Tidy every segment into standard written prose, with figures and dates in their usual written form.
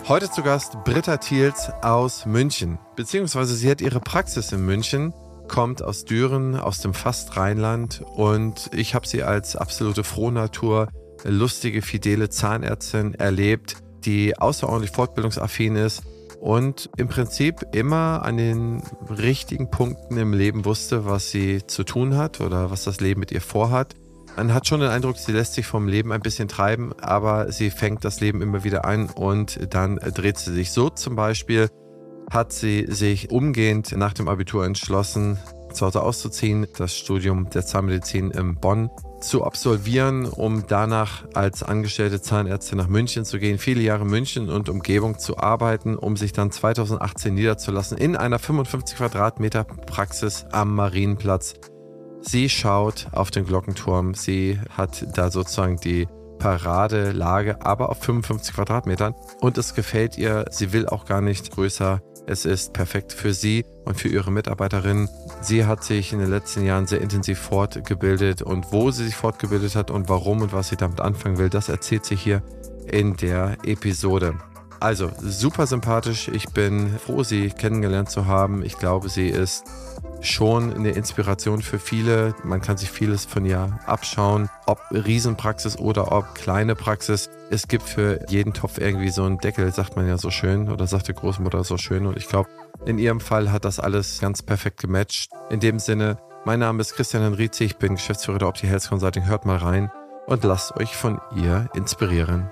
Heute zu Gast Britta Thiels aus München, beziehungsweise sie hat ihre Praxis in München, kommt aus Düren, aus dem fast Rheinland, und ich habe sie als absolute Frohnatur, lustige, fidele Zahnärztin erlebt, die außerordentlich fortbildungsaffin ist und im Prinzip immer an den richtigen Punkten im Leben wusste, was sie zu tun hat oder was das Leben mit ihr vorhat. Man hat schon den Eindruck, sie lässt sich vom Leben ein bisschen treiben, aber sie fängt das Leben immer wieder ein und dann dreht sie sich. So zum Beispiel hat sie sich umgehend nach dem Abitur entschlossen, zu Hause auszuziehen, das Studium der Zahnmedizin in Bonn zu absolvieren, um danach als angestellte Zahnärztin nach München zu gehen, viele Jahre in München und Umgebung zu arbeiten, um sich dann 2018 niederzulassen in einer 55 Quadratmeter Praxis am Marienplatz. Sie schaut auf den Glockenturm, sie hat da sozusagen die Paradelage, aber auf 55 Quadratmetern, und es gefällt ihr, sie will auch gar nicht größer. Es ist perfekt für sie und für ihre Mitarbeiterinnen. Sie hat sich in den letzten Jahren sehr intensiv fortgebildet, und wo sie sich fortgebildet hat und warum und was sie damit anfangen will, das erzählt sie hier in der Episode. Also super sympathisch, ich bin froh, sie kennengelernt zu haben. Ich glaube, sie ist schon eine Inspiration für viele. Man kann sich vieles von ihr abschauen, ob Riesenpraxis oder ob kleine Praxis. Es gibt für jeden Topf irgendwie so einen Deckel, sagt man ja so schön, oder sagt die Großmutter so schön. Und ich glaube, in ihrem Fall hat das alles ganz perfekt gematcht. In dem Sinne, mein Name ist Christian Henrizi, ich bin Geschäftsführer der Opti Health Consulting. Hört mal rein und lasst euch von ihr inspirieren.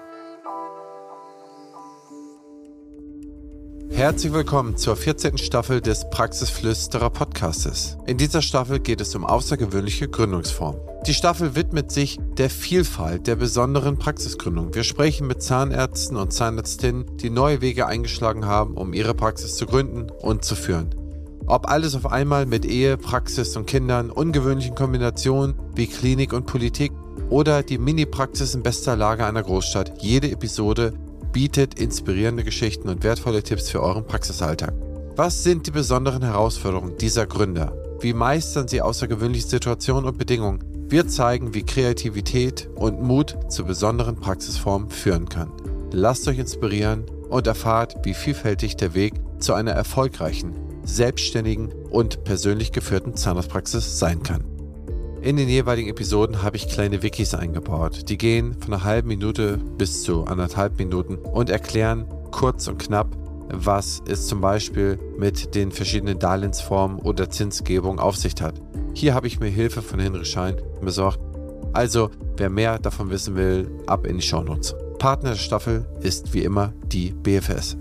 Herzlich willkommen zur 14. Staffel des Praxisflüsterer Podcastes. In dieser Staffel geht es um außergewöhnliche Gründungsformen. Die Staffel widmet sich der Vielfalt der besonderen Praxisgründung. Wir sprechen mit Zahnärzten und Zahnärztinnen, die neue Wege eingeschlagen haben, um ihre Praxis zu gründen und zu führen. Ob alles auf einmal mit Ehe, Praxis und Kindern, ungewöhnlichen Kombinationen wie Klinik und Politik oder die Mini-Praxis in bester Lage einer Großstadt, jede Episode bietet inspirierende Geschichten und wertvolle Tipps für euren Praxisalltag. Was sind die besonderen Herausforderungen dieser Gründer? Wie meistern sie außergewöhnliche Situationen und Bedingungen? Wir zeigen, wie Kreativität und Mut zu besonderen Praxisformen führen kann. Lasst euch inspirieren und erfahrt, wie vielfältig der Weg zu einer erfolgreichen, selbstständigen und persönlich geführten Zahnarztpraxis sein kann. In den jeweiligen Episoden habe ich kleine Wikis eingebaut. Die gehen von einer halben Minute bis zu 1,5 Minuten und erklären kurz und knapp, was es zum Beispiel mit den verschiedenen Darlehensformen oder Zinsgebung auf sich hat. Hier habe ich mir Hilfe von Henry Schein besorgt. Also, wer mehr davon wissen will, ab in die Shownotes. Partner der Staffel ist wie immer die BFS.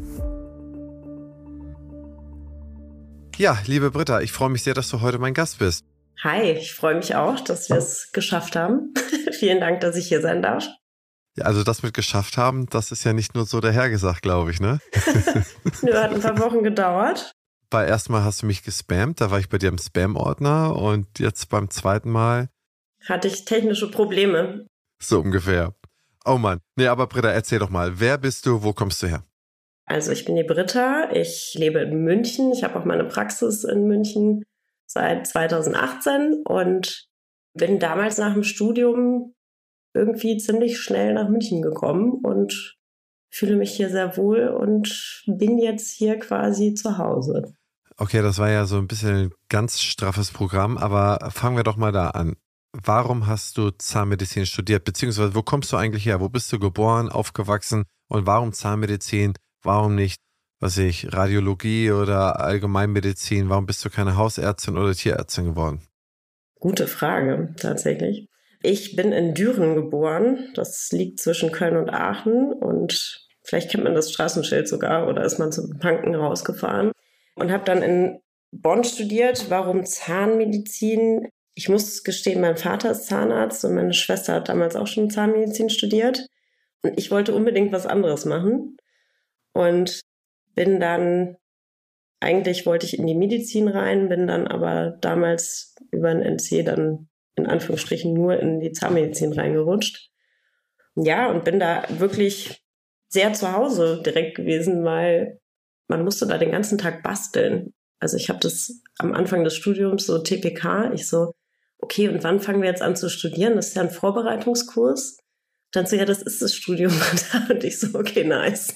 Ja, liebe Britta, ich freue mich sehr, dass du heute mein Gast bist. Hi, ich freue mich auch, dass wir es geschafft haben. Vielen Dank, dass ich hier sein darf. Ja, also das mit geschafft haben, das ist ja nicht nur so dahergesagt, glaube ich, ne? Nö, hat ein paar Wochen gedauert. Beim ersten Mal hast du mich gespammt, da war ich bei dir im Spam-Ordner, und jetzt beim zweiten Mal hatte ich technische Probleme. So ungefähr. Oh Mann. Nee, aber Britta, erzähl doch mal, wer bist du, wo kommst du her? Also ich bin die Britta, ich lebe in München, ich habe auch meine Praxis in München seit 2018 und bin damals nach dem Studium irgendwie ziemlich schnell nach München gekommen und fühle mich hier sehr wohl und bin jetzt hier quasi zu Hause. Okay, das war ja so ein bisschen ein ganz straffes Programm, aber fangen wir doch mal da an. Warum hast du Zahnmedizin studiert, beziehungsweise wo kommst du eigentlich her? Wo bist du geboren, aufgewachsen, und warum Zahnmedizin? Warum nicht, Radiologie oder Allgemeinmedizin? Warum bist du keine Hausärztin oder Tierärztin geworden? Gute Frage, tatsächlich. Ich bin in Düren geboren. Das liegt zwischen Köln und Aachen. Und vielleicht kennt man das Straßenschild sogar oder ist man zum Tanken rausgefahren. Und habe dann in Bonn studiert. Warum Zahnmedizin? Ich muss gestehen, mein Vater ist Zahnarzt und meine Schwester hat damals auch schon Zahnmedizin studiert. Und ich wollte unbedingt was anderes machen. Und bin dann, eigentlich wollte ich in die Medizin rein, bin dann aber damals über ein NC dann in Anführungsstrichen nur in die Zahnmedizin reingerutscht. Ja, und bin da wirklich sehr zu Hause direkt gewesen, weil man musste da den ganzen Tag basteln. Also ich habe das am Anfang des Studiums so TPK, ich so, okay, und wann fangen wir jetzt an zu studieren? Das ist ja ein Vorbereitungskurs. Dann so, ja, das ist das Studium. Und ich so, okay, nice.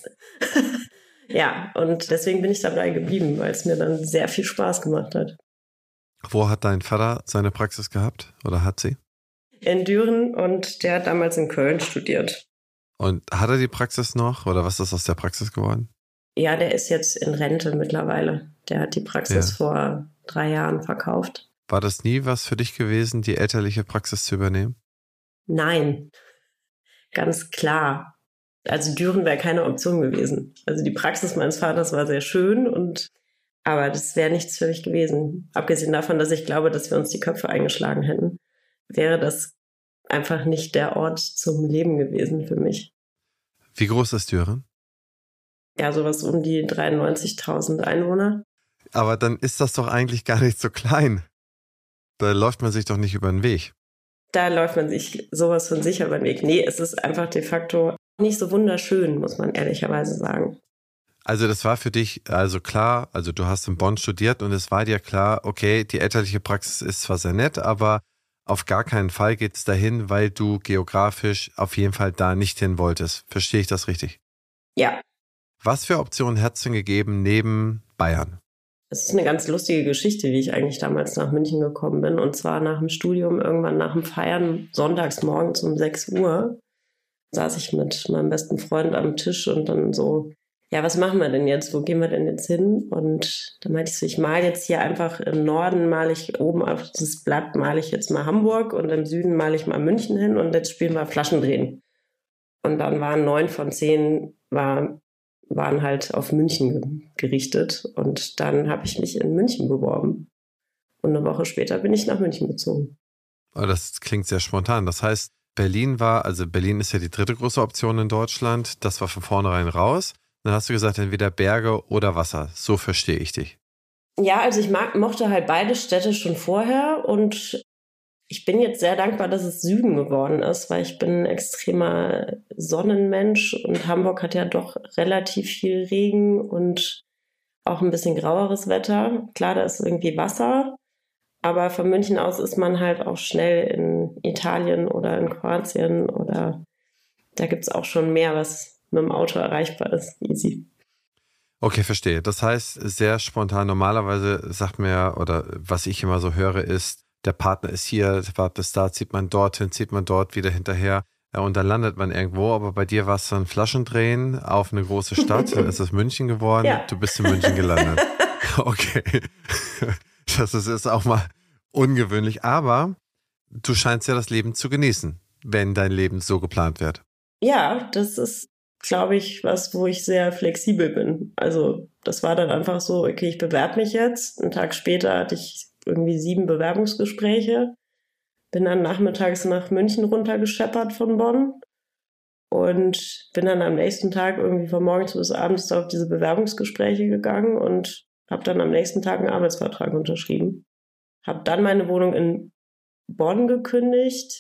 Ja, und deswegen bin ich dabei geblieben, weil es mir dann sehr viel Spaß gemacht hat. Wo hat dein Vater seine Praxis gehabt oder hat sie? In Düren, und der hat damals in Köln studiert. Und hat er die Praxis noch oder was ist aus der Praxis geworden? Ja, der ist jetzt in Rente mittlerweile. Der hat die Praxis vor 3 Jahren verkauft. War das nie was für dich gewesen, die elterliche Praxis zu übernehmen? Nein, ganz klar. Also Düren wäre keine Option gewesen. Also die Praxis meines Vaters war sehr schön, aber das wäre nichts für mich gewesen. Abgesehen davon, dass ich glaube, dass wir uns die Köpfe eingeschlagen hätten, wäre das einfach nicht der Ort zum Leben gewesen für mich. Wie groß ist Düren? Ja, sowas um die 93.000 Einwohner. Aber dann ist das doch eigentlich gar nicht so klein. Da läuft man sich doch nicht über den Weg. Da läuft man sich sowas von sicher über den Weg. Nee, es ist einfach de facto nicht so wunderschön, muss man ehrlicherweise sagen. Also das war für dich also klar, also du hast in Bonn studiert und es war dir klar, okay, die elterliche Praxis ist zwar sehr nett, aber auf gar keinen Fall geht es dahin, weil du geografisch auf jeden Fall da nicht hin wolltest. Verstehe ich das richtig? Ja. Was für Optionen hat es denn gegeben neben Bayern? Es ist eine ganz lustige Geschichte, wie ich eigentlich damals nach München gekommen bin. Und zwar nach dem Studium, irgendwann nach dem Feiern, sonntags morgens um 6 Uhr, saß ich mit meinem besten Freund am Tisch und dann so, ja, was machen wir denn jetzt? Wo gehen wir denn jetzt hin? Und dann meinte ich so, ich male jetzt hier einfach im Norden, male ich oben auf das Blatt, male ich jetzt mal Hamburg und im Süden male ich mal München hin und jetzt spielen wir Flaschendrehen. Und dann waren 9 von 10 waren halt auf München gerichtet. Und dann habe ich mich in München beworben. Und eine Woche später bin ich nach München gezogen. Oh, das klingt sehr spontan. Das heißt, Berlin ist ja die dritte große Option in Deutschland. Das war von vornherein raus. Dann hast du gesagt, entweder Berge oder Wasser. So verstehe ich dich. Ja, also ich mochte halt beide Städte schon vorher und ich bin jetzt sehr dankbar, dass es Süden geworden ist, weil ich bin ein extremer Sonnenmensch und Hamburg hat ja doch relativ viel Regen und auch ein bisschen graueres Wetter. Klar, da ist irgendwie Wasser, aber von München aus ist man halt auch schnell in Italien oder in Kroatien oder da gibt es auch schon mehr, was mit dem Auto erreichbar ist. Easy. Okay, verstehe. Das heißt, sehr spontan. Normalerweise sagt man ja, oder was ich immer so höre, ist, der Partner ist hier, der Partner ist da, zieht man dorthin, zieht man dort wieder hinterher und dann landet man irgendwo. Aber bei dir war es dann Flaschendrehen auf eine große Stadt, dann ist es München geworden, Ja. Du bist in München gelandet. Okay, das ist auch mal ungewöhnlich, aber du scheinst ja das Leben zu genießen, wenn dein Leben so geplant wird. Ja, das ist, glaube ich, was, wo ich sehr flexibel bin. Also das war dann einfach so, okay, ich bewerbe mich jetzt. Einen Tag später hatte ich irgendwie 7 Bewerbungsgespräche. Bin dann nachmittags nach München runtergescheppert von Bonn und bin dann am nächsten Tag irgendwie von morgens bis abends auf diese Bewerbungsgespräche gegangen und habe dann am nächsten Tag einen Arbeitsvertrag unterschrieben. Habe dann meine Wohnung in Bonn gekündigt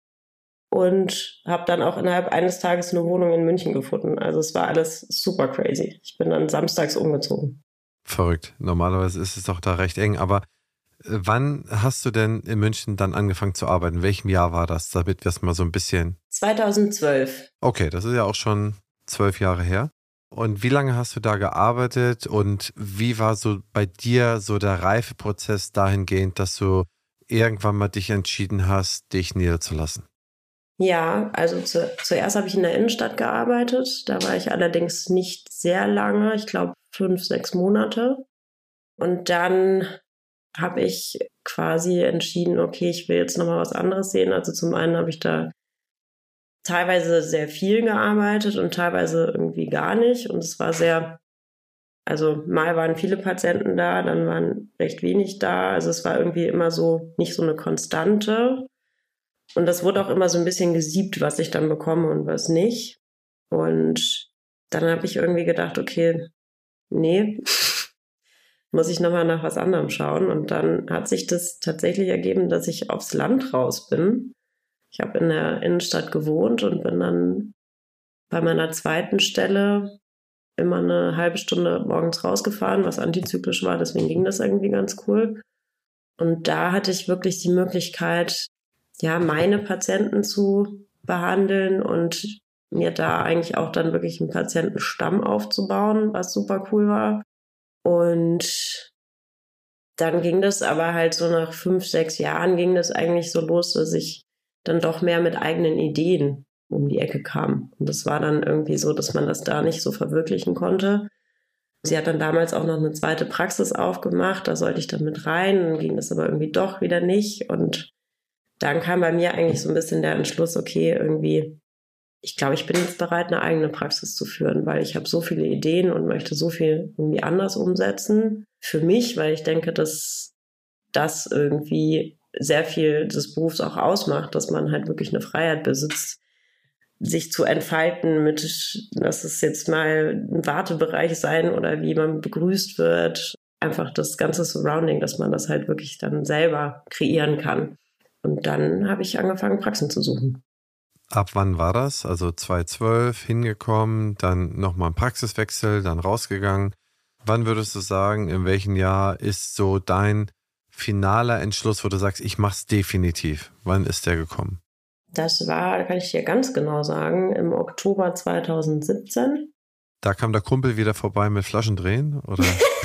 und habe dann auch innerhalb eines Tages eine Wohnung in München gefunden. Also es war alles super crazy. Ich bin dann samstags umgezogen. Verrückt. Normalerweise ist es doch da recht eng, aber wann hast du denn in München dann angefangen zu arbeiten? In welchem Jahr war das, damit wir es mal so ein bisschen... 2012. Okay, das ist ja auch schon 12 Jahre her. Und wie lange hast du da gearbeitet und wie war so bei dir so der Reifeprozess dahingehend, dass du irgendwann mal dich entschieden hast, dich niederzulassen? Ja, also zuerst habe ich in der Innenstadt gearbeitet. Da war ich allerdings nicht sehr lange, ich glaube 5, 6 Monate. Und dann habe ich quasi entschieden, okay, ich will jetzt nochmal was anderes sehen. Also zum einen habe ich da teilweise sehr viel gearbeitet und teilweise irgendwie gar nicht. Und es war sehr, also mal waren viele Patienten da, dann waren recht wenig da. Also es war irgendwie immer so nicht so eine Konstante. Und das wurde auch immer so ein bisschen gesiebt, was ich dann bekomme und was nicht. Und dann habe ich irgendwie gedacht, okay, nee, muss ich nochmal nach was anderem schauen. Und dann hat sich das tatsächlich ergeben, dass ich aufs Land raus bin. Ich habe in der Innenstadt gewohnt und bin dann bei meiner zweiten Stelle immer eine halbe Stunde morgens rausgefahren, was antizyklisch war. Deswegen ging das irgendwie ganz cool. Und da hatte ich wirklich die Möglichkeit, ja, meine Patienten zu behandeln und mir da eigentlich auch dann wirklich einen Patientenstamm aufzubauen, was super cool war. Und dann ging das aber halt so nach 5, 6 Jahren ging das eigentlich so los, dass ich dann doch mehr mit eigenen Ideen um die Ecke kam. Und das war dann irgendwie so, dass man das da nicht so verwirklichen konnte. Sie hat dann damals auch noch eine zweite Praxis aufgemacht, da sollte ich dann mit rein, dann ging das aber irgendwie doch wieder nicht. Und dann kam bei mir eigentlich so ein bisschen der Entschluss, okay, irgendwie, ich glaube, ich bin jetzt bereit, eine eigene Praxis zu führen, weil ich habe so viele Ideen und möchte so viel irgendwie anders umsetzen. Für mich, weil ich denke, dass das irgendwie sehr viel des Berufs auch ausmacht, dass man halt wirklich eine Freiheit besitzt, sich zu entfalten mit, lass es jetzt mal ein Wartebereich sein oder wie man begrüßt wird. Einfach das ganze Surrounding, dass man das halt wirklich dann selber kreieren kann. Und dann habe ich angefangen, Praxen zu suchen. Ab wann war das? Also 2012 hingekommen, dann nochmal ein Praxiswechsel, dann rausgegangen. Wann würdest du sagen, in welchem Jahr ist so dein finaler Entschluss, wo du sagst, ich mach's definitiv? Wann ist der gekommen? Das war, kann ich dir ganz genau sagen, im Oktober 2017. Da kam der Kumpel wieder vorbei mit Flaschendrehen, oder?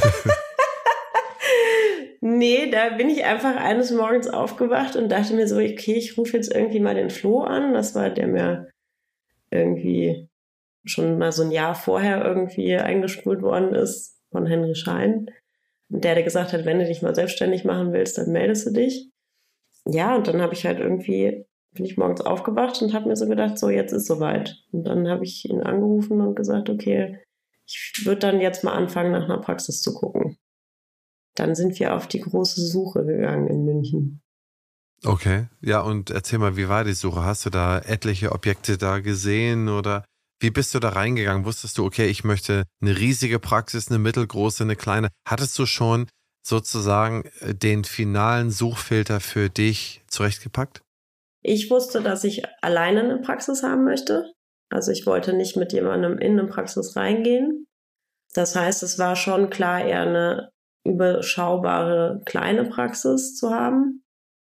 Nee, da bin ich einfach eines Morgens aufgewacht und dachte mir so, okay, ich rufe jetzt irgendwie mal den Flo an. Das war der mir irgendwie schon mal so ein Jahr vorher irgendwie eingespult worden ist von Henry Schein. Und der gesagt hat, wenn du dich mal selbstständig machen willst, dann meldest du dich. Ja, und dann bin ich morgens aufgewacht und habe mir so gedacht, so jetzt ist soweit. Und dann habe ich ihn angerufen und gesagt, okay, ich würde dann jetzt mal anfangen, nach einer Praxis zu gucken. Dann sind wir auf die große Suche gegangen in München. Okay, ja, und erzähl mal, wie war die Suche? Hast du da etliche Objekte da gesehen oder wie bist du da reingegangen? Wusstest du, okay, ich möchte eine riesige Praxis, eine mittelgroße, eine kleine? Hattest du schon sozusagen den finalen Suchfilter für dich zurechtgepackt? Ich wusste, dass ich alleine eine Praxis haben möchte. Also ich wollte nicht mit jemandem in eine Praxis reingehen. Das heißt, es war schon klar, eher eine überschaubare kleine Praxis zu haben.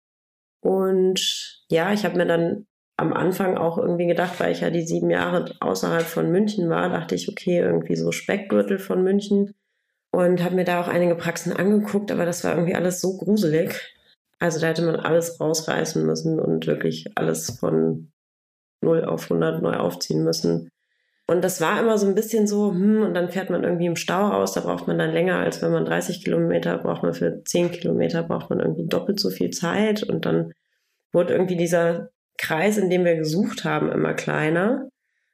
Und ja, ich habe mir dann am Anfang auch irgendwie gedacht, weil ich ja die 7 Jahre außerhalb von München war, dachte ich, okay, irgendwie so Speckgürtel von München. Und habe mir da auch einige Praxen angeguckt, aber das war irgendwie alles so gruselig. Also da hätte man alles rausreißen müssen und wirklich alles von 0 auf 100 neu aufziehen müssen. Und das war immer so ein bisschen so, und dann fährt man irgendwie im Stau raus, da braucht man dann länger, als wenn man 30 Kilometer braucht man für 10 Kilometer, braucht man irgendwie doppelt so viel Zeit. Und dann wurde irgendwie dieser Kreis, in dem wir gesucht haben, immer kleiner.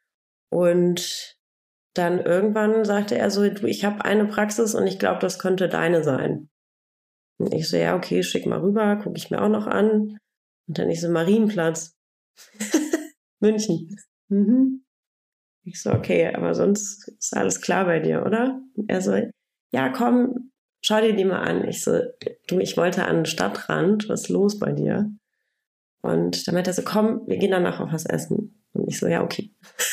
Und dann irgendwann sagte er so, du, ich habe eine Praxis und ich glaube, das könnte deine sein. Und ich so, ja, okay, schick mal rüber, gucke ich mir auch noch an. Und dann ich so, Marienplatz. München. Mhm. Ich so, okay, aber sonst ist alles klar bei dir, oder? Und er so, ja, komm, schau dir die mal an. Ich so, du, ich wollte an den Stadtrand, was ist los bei dir? Und dann meinte er so, komm, wir gehen danach auf was essen. Und ich so, ja, okay.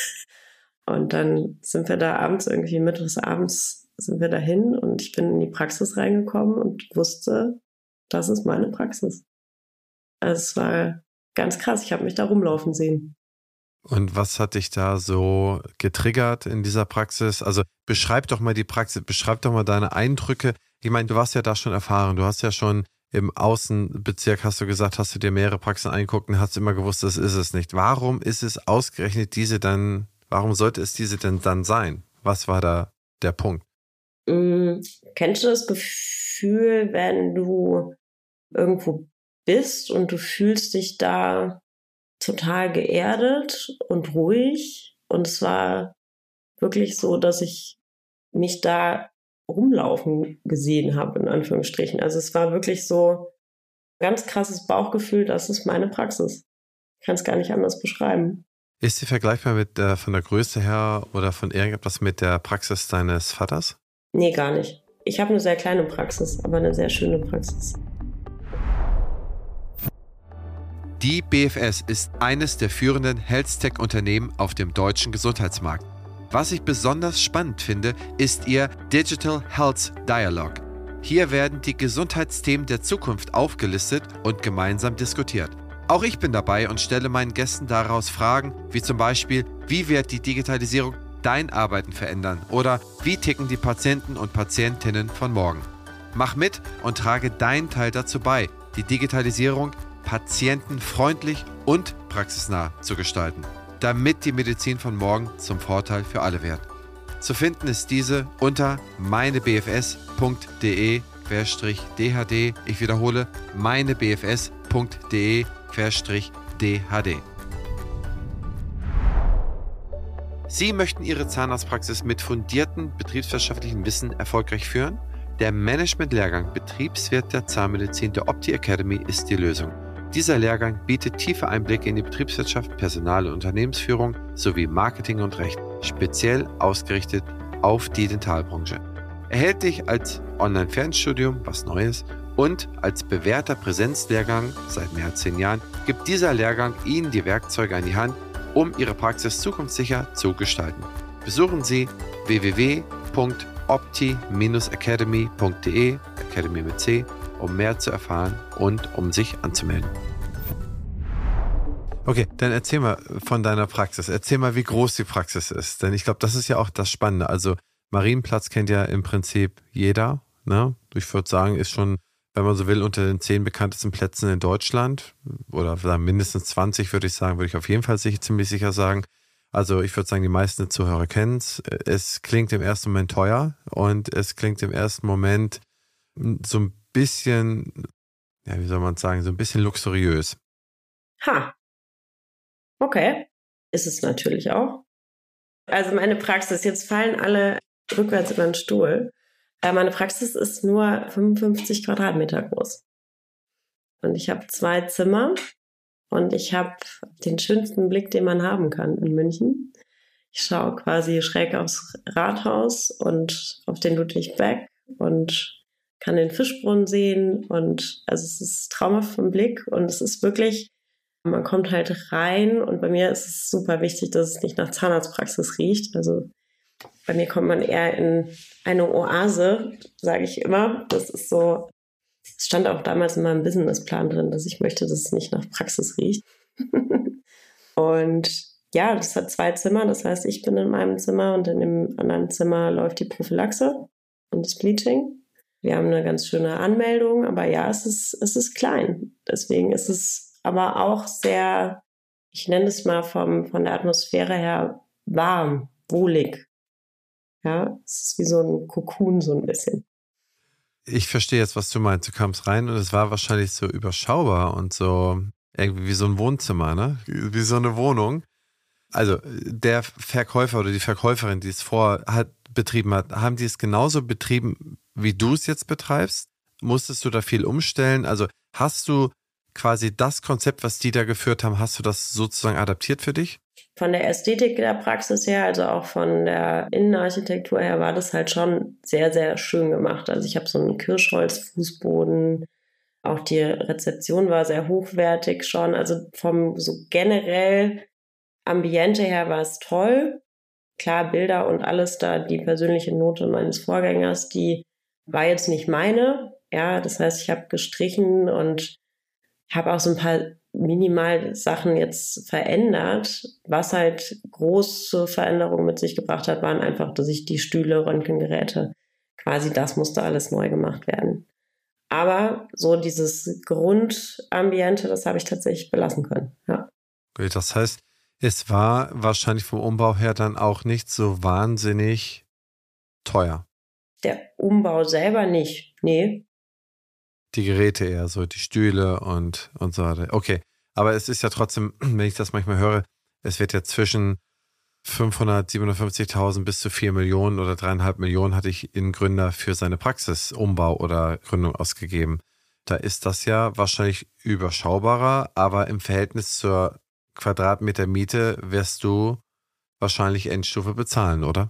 Und dann sind wir da mittwochs abends sind wir dahin und ich bin in die Praxis reingekommen und wusste, das ist meine Praxis. Also es war ganz krass, ich habe mich da rumlaufen sehen. Und was hat dich da so getriggert in dieser Praxis? Also beschreib doch mal die Praxis, beschreib doch mal deine Eindrücke. Ich meine, du warst ja da schon erfahren, du hast ja schon im Außenbezirk, hast du gesagt, hast du dir mehrere Praxen angeguckt und hast immer gewusst, das ist es nicht. Warum ist es ausgerechnet warum sollte es diese denn dann sein? Was war da der Punkt? Kennst du das Gefühl, wenn du irgendwo bist und du fühlst dich da total geerdet und ruhig? Und es war wirklich so, dass ich mich da rumlaufen gesehen habe, in Anführungsstrichen. Also es war wirklich so ein ganz krasses Bauchgefühl, das ist meine Praxis. Ich kann es gar nicht anders beschreiben. Ist sie vergleichbar von der Größe her oder von irgendetwas mit der Praxis deines Vaters? Nee, gar nicht. Ich habe eine sehr kleine Praxis, aber eine sehr schöne Praxis. Die BFS ist eines der führenden Health-Tech-Unternehmen auf dem deutschen Gesundheitsmarkt. Was ich besonders spannend finde, ist ihr Digital Health Dialogue. Hier werden die Gesundheitsthemen der Zukunft aufgelistet und gemeinsam diskutiert. Auch ich bin dabei und stelle meinen Gästen daraus Fragen, wie zum Beispiel, wie wird die Digitalisierung dein Arbeiten verändern? Oder wie ticken die Patienten und Patientinnen von morgen? Mach mit und trage deinen Teil dazu bei, die Digitalisierung patientenfreundlich und praxisnah zu gestalten, damit die Medizin von morgen zum Vorteil für alle wird. Zu finden ist diese unter meinebfs.de/dhd. Ich wiederhole, meinebfs.de/dhd. Sie möchten Ihre Zahnarztpraxis mit fundiertem betriebswirtschaftlichen Wissen erfolgreich führen? Der Management-Lehrgang Betriebswirt der Zahnmedizin der Opti Academy ist die Lösung. Dieser Lehrgang bietet tiefe Einblicke in die Betriebswirtschaft, Personal- und Unternehmensführung sowie Marketing und Recht, speziell ausgerichtet auf die Dentalbranche. Erhältlich als Online-Fernstudium, was Neues, und als bewährter Präsenzlehrgang seit mehr als 10 Jahren gibt dieser Lehrgang Ihnen die Werkzeuge an die Hand, um Ihre Praxis zukunftssicher zu gestalten. Besuchen Sie www.opti-academy.de, Academy mit C, um mehr zu erfahren und um sich anzumelden. Okay, dann erzähl mal von deiner Praxis. Erzähl mal, wie groß die Praxis ist. Denn ich glaube, das ist ja auch das Spannende. Also Marienplatz kennt ja im Prinzip jeder. Ne? Ich würde sagen, ist schon, wenn man so will, unter den 10 bekanntesten Plätzen in Deutschland. Oder mindestens 20, würde ich auf jeden Fall ziemlich sicher sagen. Also ich würde sagen, die meisten Zuhörer kennen es. Es klingt im ersten Moment teuer und es klingt im ersten Moment so ein bisschen, ja, wie soll man sagen, so ein bisschen luxuriös. Okay, ist es natürlich auch. Also meine Praxis, jetzt fallen alle rückwärts über den Stuhl. Meine Praxis ist nur 55 Quadratmeter groß. Und ich habe 2 Zimmer und ich habe den schönsten Blick, den man haben kann in München. Ich schaue quasi schräg aufs Rathaus und auf den Ludwig Beck und kann den Fischbrunnen sehen. Und also es ist traumhaft vom Blick und es ist wirklich, man kommt halt rein und bei mir ist es super wichtig, dass es nicht nach Zahnarztpraxis riecht. Also bei mir kommt man eher in eine Oase, sage ich immer. Das ist so, es stand auch damals in meinem Businessplan drin, dass ich möchte, dass es nicht nach Praxis riecht. Und ja, das hat 2 Zimmer. Das heißt, ich bin in meinem Zimmer und in dem anderen Zimmer läuft die Prophylaxe und das Bleaching. Wir haben eine ganz schöne Anmeldung, aber ja, es ist klein. Deswegen ist es aber auch sehr, ich nenne es mal von der Atmosphäre her, warm, wohlig. Ja, es ist wie so ein Kokon so ein bisschen. Ich verstehe jetzt, was du meinst. Du kamst rein und es war wahrscheinlich so überschaubar und so irgendwie wie so ein Wohnzimmer, ne? Wie so eine Wohnung. Also der Verkäufer oder die Verkäuferin, die es betrieben hat, haben die es genauso betrieben, wie du es jetzt betreibst? Musstest du da viel umstellen? Also hast du quasi das Konzept, was die da geführt haben, hast du das sozusagen adaptiert für dich? Von der Ästhetik der Praxis her, also auch von der Innenarchitektur her, war das halt schon sehr, sehr schön gemacht. Also ich habe so einen Kirschholz-Fußboden, auch die Rezeption war sehr hochwertig schon. Also vom so generell Ambiente her war es toll. Klar, Bilder und alles da, die persönliche Note meines Vorgängers, die war jetzt nicht meine. Ja, das heißt, ich habe gestrichen und habe auch so ein paar minimal Sachen jetzt verändert. Was halt große Veränderungen mit sich gebracht hat, waren einfach, dass ich die Stühle, Röntgengeräte, quasi das musste alles neu gemacht werden. Aber so dieses Grundambiente, das habe ich tatsächlich belassen können. Ja. Das heißt, es war wahrscheinlich vom Umbau her dann auch nicht so wahnsinnig teuer. Der Umbau selber nicht, nee. Die Geräte eher so, die Stühle und so weiter. Okay, aber es ist ja trotzdem, wenn ich das manchmal höre, es wird ja zwischen 500.000, 750.000 bis zu 4 Millionen oder 3,5 Millionen hatte ich in Gründer für seine Praxis Umbau oder Gründung ausgegeben. Da ist das ja wahrscheinlich überschaubarer, aber im Verhältnis zur Quadratmeter Miete wirst du wahrscheinlich Endstufe bezahlen, oder?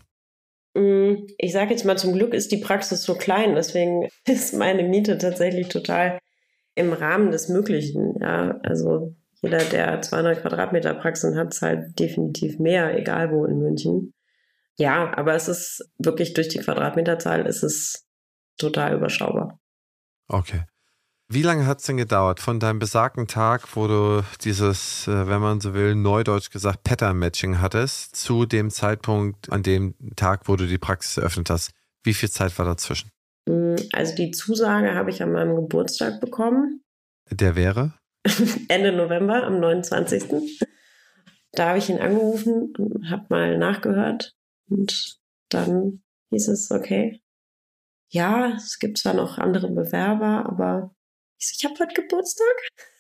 Ich sage jetzt mal, zum Glück ist die Praxis so klein, deswegen ist meine Miete tatsächlich total im Rahmen des Möglichen. Ja, also jeder, der 200 Quadratmeter Praxen hat, zahlt definitiv mehr, egal wo in München. Ja, aber es ist wirklich durch die Quadratmeterzahl ist es total überschaubar. Okay. Wie lange hat es denn gedauert von deinem besagten Tag, wo du dieses, wenn man so will, neudeutsch gesagt, Pattern-Matching hattest, zu dem Zeitpunkt, an dem Tag, wo du die Praxis eröffnet hast? Wie viel Zeit war dazwischen? Also die Zusage habe ich an meinem Geburtstag bekommen. Der wäre? Ende November, am 29. Da habe ich ihn angerufen und habe mal nachgehört. Und dann hieß es, okay, ja, es gibt zwar noch andere Bewerber, aber ich habe heute Geburtstag.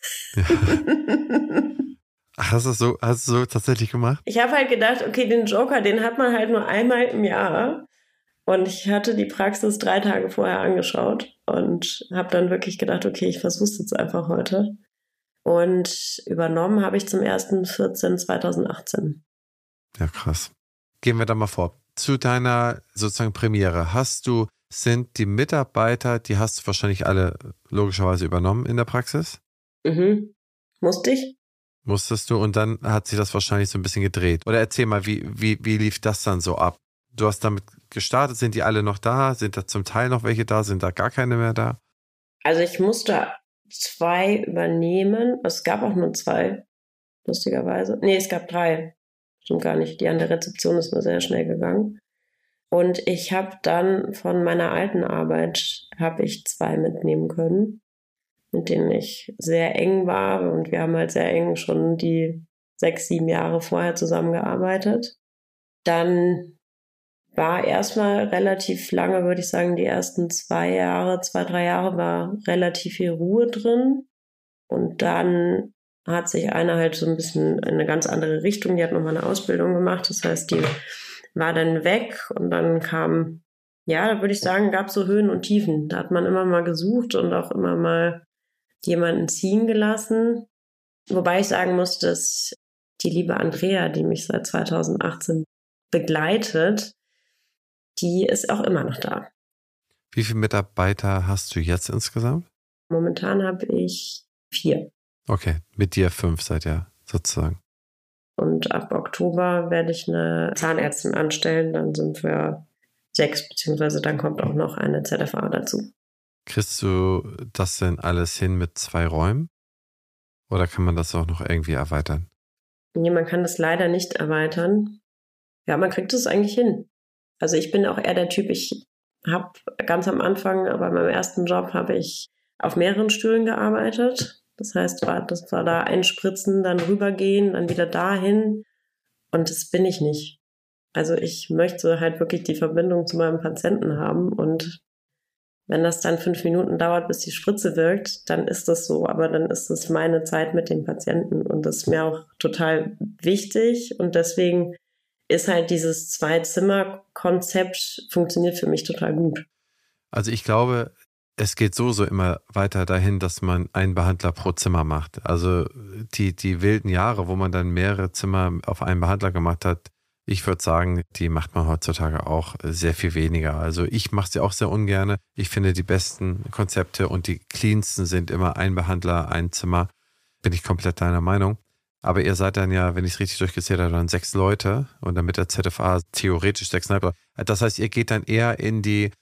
Ja. Hast du so tatsächlich gemacht? Ich habe halt gedacht, okay, den Joker, den hat man halt nur einmal im Jahr. Und ich hatte die Praxis 3 Tage vorher angeschaut und habe dann wirklich gedacht, okay, ich versuche es jetzt einfach heute. Und übernommen habe ich zum 1.14.2018. Ja, krass. Gehen wir da mal vor. Zu deiner sozusagen Premiere. Sind die Mitarbeiter, die hast du wahrscheinlich alle logischerweise übernommen in der Praxis? Musste ich. Musstest du und dann hat sich das wahrscheinlich so ein bisschen gedreht. Oder erzähl mal, wie lief das dann so ab? Du hast damit gestartet, sind die alle noch da? Sind da zum Teil noch welche da? Sind da gar keine mehr da? Also ich musste 2 übernehmen. Es gab auch nur 2, lustigerweise. Nee, es gab 3. Stimmt gar nicht. Die an der Rezeption ist nur sehr schnell gegangen. Und ich habe dann von meiner alten Arbeit, habe ich 2 mitnehmen können, mit denen ich sehr eng war. Und wir haben halt sehr eng schon die 6, 7 Jahre vorher zusammengearbeitet. Dann war erstmal relativ lange, würde ich sagen, die ersten 2, 3 Jahre war relativ viel Ruhe drin. Und dann hat sich einer halt so ein bisschen in eine ganz andere Richtung, die hat nochmal eine Ausbildung gemacht. Das heißt, die war dann weg und dann kam, ja, da würde ich sagen, gab es so Höhen und Tiefen. Da hat man immer mal gesucht und auch immer mal jemanden ziehen gelassen. Wobei ich sagen muss, dass die liebe Andrea, die mich seit 2018 begleitet, die ist auch immer noch da. Wie viele Mitarbeiter hast du jetzt insgesamt? Momentan habe ich 4. Okay, mit dir 5 seid ihr sozusagen. Und ab Oktober werde ich eine Zahnärztin anstellen. Dann sind wir 6, beziehungsweise dann kommt auch noch eine ZFA dazu. Kriegst du das denn alles hin mit 2 Räumen? Oder kann man das auch noch irgendwie erweitern? Nee, man kann das leider nicht erweitern. Ja, man kriegt es eigentlich hin. Also ich bin auch eher der Typ, ich habe ganz am Anfang, bei meinem ersten Job, habe ich auf mehreren Stühlen gearbeitet. Das heißt, das war da einspritzen, dann rübergehen, dann wieder dahin. Und das bin ich nicht. Also ich möchte halt wirklich die Verbindung zu meinem Patienten haben. Und wenn das dann 5 Minuten dauert, bis die Spritze wirkt, dann ist das so. Aber dann ist das meine Zeit mit dem Patienten. Und das ist mir auch total wichtig. Und deswegen ist halt dieses 2-Zimmer-Konzept funktioniert für mich total gut. Also ich glaube, es geht so immer weiter dahin, dass man einen Behandler pro Zimmer macht. Also die wilden Jahre, wo man dann mehrere Zimmer auf einen Behandler gemacht hat, ich würde sagen, die macht man heutzutage auch sehr viel weniger. Also ich mache sie auch sehr ungerne. Ich finde, die besten Konzepte und die cleansten sind immer ein Behandler, ein Zimmer. Bin ich komplett deiner Meinung. Aber ihr seid dann ja, wenn ich es richtig durchgezählt habe, dann 6 Leute und dann mit der ZFA theoretisch 6,5. Das heißt, ihr geht dann eher in die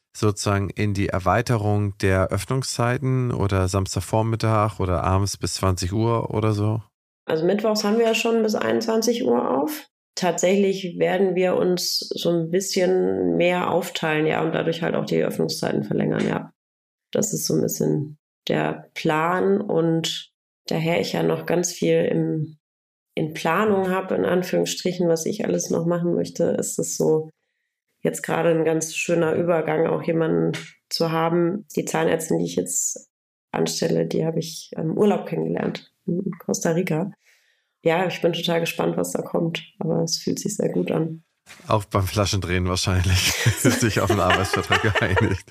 Erweiterung der Öffnungszeiten oder Samstagvormittag oder abends bis 20 Uhr oder so? Also mittwochs haben wir ja schon bis 21 Uhr auf. Tatsächlich werden wir uns so ein bisschen mehr aufteilen, ja, und dadurch halt auch die Öffnungszeiten verlängern, ja. Das ist so ein bisschen der Plan und daher ich ja noch ganz viel in Planung habe, in Anführungsstrichen, was ich alles noch machen möchte, ist es so jetzt gerade ein ganz schöner Übergang, auch jemanden zu haben. Die Zahnärztin, die ich jetzt anstelle, die habe ich im Urlaub kennengelernt in Costa Rica. Ja, ich bin total gespannt, was da kommt, aber es fühlt sich sehr gut an. Auch beim Flaschendrehen wahrscheinlich ist sich auf einen Arbeitsvertrag geeinigt.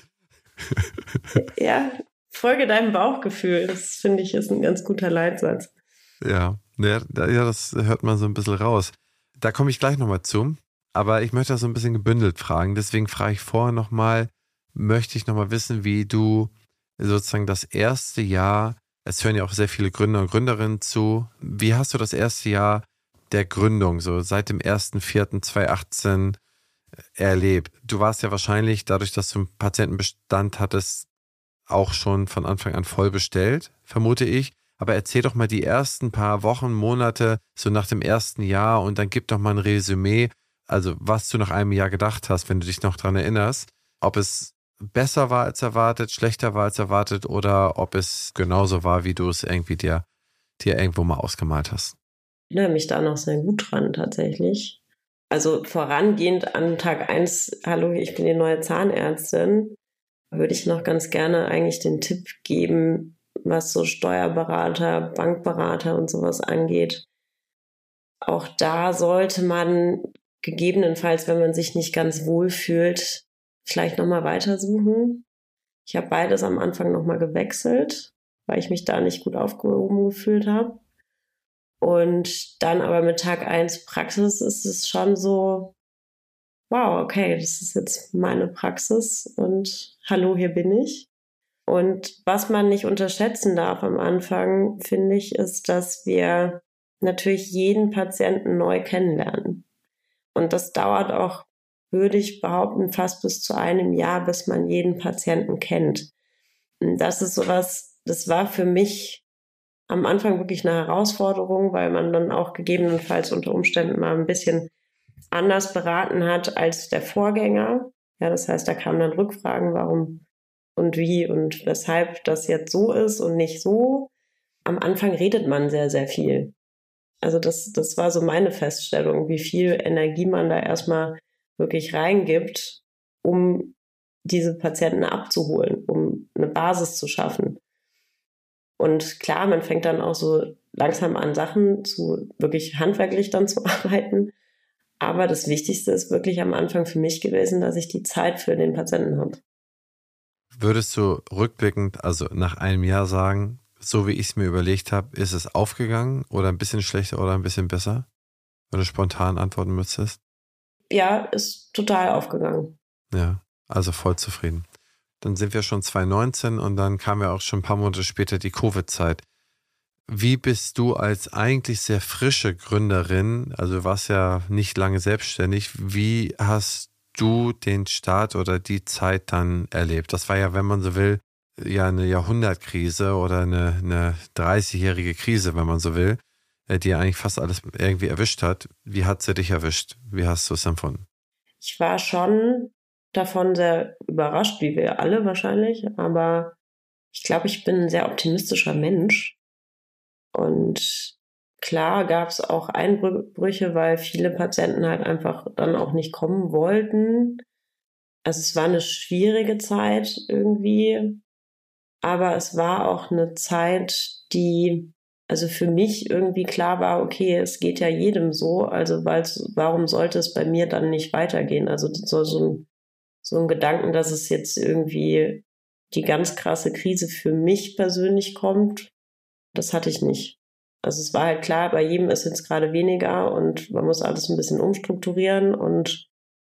Ja, folge deinem Bauchgefühl, das finde ich ist ein ganz guter Leitsatz. Ja, das hört man so ein bisschen raus. Da komme ich gleich nochmal zu. Aber ich möchte das so ein bisschen gebündelt fragen. Deswegen frage ich vorher möchte ich nochmal wissen, wie du sozusagen das erste Jahr, es hören ja auch sehr viele Gründer und Gründerinnen zu, wie hast du das erste Jahr der Gründung, so seit dem 1.4.2018 erlebt? Du warst ja wahrscheinlich, dadurch, dass du einen Patientenbestand hattest, auch schon von Anfang an voll bestellt, vermute ich. Aber erzähl doch mal die ersten paar Wochen, Monate, so nach dem ersten Jahr und dann gib doch mal ein Resümee, also was du nach einem Jahr gedacht hast, wenn du dich noch dran erinnerst, ob es besser war als erwartet, schlechter war als erwartet oder ob es genauso war, wie du es irgendwie dir irgendwo mal ausgemalt hast. Ich erinnere mich da noch sehr gut dran tatsächlich. Also vorangehend an Tag 1, hallo, ich bin die neue Zahnärztin, würde ich noch ganz gerne eigentlich den Tipp geben, was so Steuerberater, Bankberater und sowas angeht. Auch da sollte man gegebenenfalls, wenn man sich nicht ganz wohl fühlt, vielleicht nochmal weitersuchen. Ich habe beides am Anfang nochmal gewechselt, weil ich mich da nicht gut aufgehoben gefühlt habe. Und dann aber mit Tag 1 Praxis ist es schon so, wow, okay, das ist jetzt meine Praxis und hallo, hier bin ich. Und was man nicht unterschätzen darf am Anfang, finde ich, ist, dass wir natürlich jeden Patienten neu kennenlernen. Und das dauert auch, würde ich behaupten, fast bis zu einem Jahr, bis man jeden Patienten kennt. Und das ist sowas, das war für mich am Anfang wirklich eine Herausforderung, weil man dann auch gegebenenfalls unter Umständen mal ein bisschen anders beraten hat als der Vorgänger. Ja, das heißt, da kamen dann Rückfragen, warum und wie und weshalb das jetzt so ist und nicht so. Am Anfang redet man sehr, sehr viel. Also das war so meine Feststellung, wie viel Energie man da erstmal wirklich reingibt, um diese Patienten abzuholen, um eine Basis zu schaffen. Und klar, man fängt dann auch so langsam an, Sachen zu wirklich handwerklich dann zu arbeiten. Aber das Wichtigste ist wirklich am Anfang für mich gewesen, dass ich die Zeit für den Patienten habe. Würdest du rückblickend, also nach einem Jahr sagen, so wie ich es mir überlegt habe, ist es aufgegangen oder ein bisschen schlechter oder ein bisschen besser? Wenn du spontan antworten müsstest? Ja, ist total aufgegangen. Ja, also voll zufrieden. Dann sind wir schon 2019 und dann kam ja auch schon ein paar Monate später die Covid-Zeit. Wie bist du als eigentlich sehr frische Gründerin, also du warst ja nicht lange selbstständig, wie hast du den Start oder die Zeit dann erlebt? Das war ja, wenn man so will, ja eine Jahrhundertkrise oder eine 30-jährige Krise, wenn man so will, die ja eigentlich fast alles irgendwie erwischt hat. Wie hat sie dich erwischt? Wie hast du es empfunden? Ich war schon davon sehr überrascht, wie wir alle wahrscheinlich, aber ich glaube, ich bin ein sehr optimistischer Mensch. Und klar gab es auch Einbrüche, weil viele Patienten halt einfach dann auch nicht kommen wollten. Also es war eine schwierige Zeit irgendwie, aber es war auch eine Zeit, die also für mich irgendwie klar war, okay, es geht ja jedem so, also warum sollte es bei mir dann nicht weitergehen? Also so ein Gedanken, dass es jetzt irgendwie die ganz krasse Krise für mich persönlich kommt, das hatte ich nicht. Also es war halt klar, bei jedem ist jetzt gerade weniger und man muss alles ein bisschen umstrukturieren und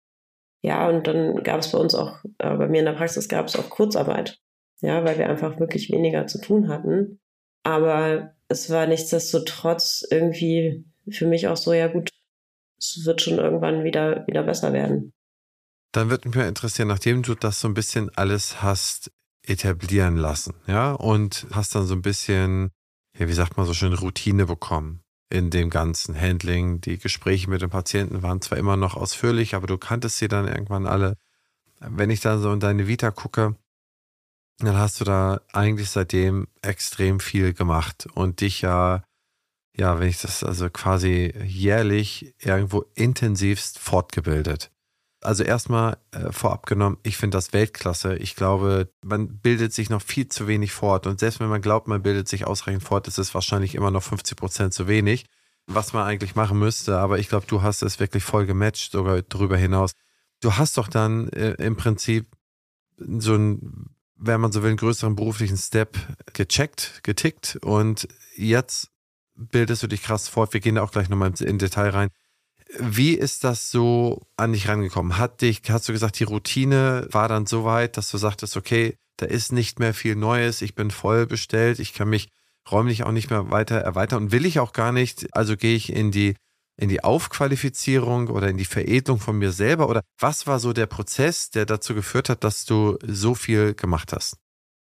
ja, und dann gab es bei uns auch, bei mir in der Praxis gab es auch Kurzarbeit, ja, weil wir einfach wirklich weniger zu tun hatten. Aber es war nichtsdestotrotz irgendwie für mich auch so, ja gut, es wird schon irgendwann wieder besser werden. Dann würde mich mal interessieren, nachdem du das so ein bisschen alles hast etablieren lassen, ja, und hast dann so ein bisschen, ja, wie sagt man so schön, Routine bekommen in dem ganzen Handling. Die Gespräche mit den Patienten waren zwar immer noch ausführlich, aber du kanntest sie dann irgendwann alle. Wenn ich dann so in deine Vita gucke, dann hast du da eigentlich seitdem extrem viel gemacht und dich ja, wenn ich das also quasi jährlich irgendwo intensivst fortgebildet. Also erstmal vorab genommen, ich finde das Weltklasse. Ich glaube, man bildet sich noch viel zu wenig fort. Und selbst wenn man glaubt, man bildet sich ausreichend fort, ist es wahrscheinlich immer noch 50% zu wenig, was man eigentlich machen müsste. Aber ich glaube, du hast es wirklich voll gematcht, sogar darüber hinaus. Du hast doch dann im Prinzip so einen, wenn man so will, einen größeren beruflichen Step getickt. Und jetzt bildest du dich krass fort. Wir gehen da auch gleich nochmal in Detail rein. Wie ist das so an dich rangekommen? Hast du gesagt, die Routine war dann so weit, dass du sagtest, okay, da ist nicht mehr viel Neues, ich bin voll bestellt, ich kann mich räumlich auch nicht mehr weiter erweitern und will ich auch gar nicht, also gehe ich in die Aufqualifizierung oder in die Veredelung von mir selber oder was war so der Prozess, der dazu geführt hat, dass du so viel gemacht hast?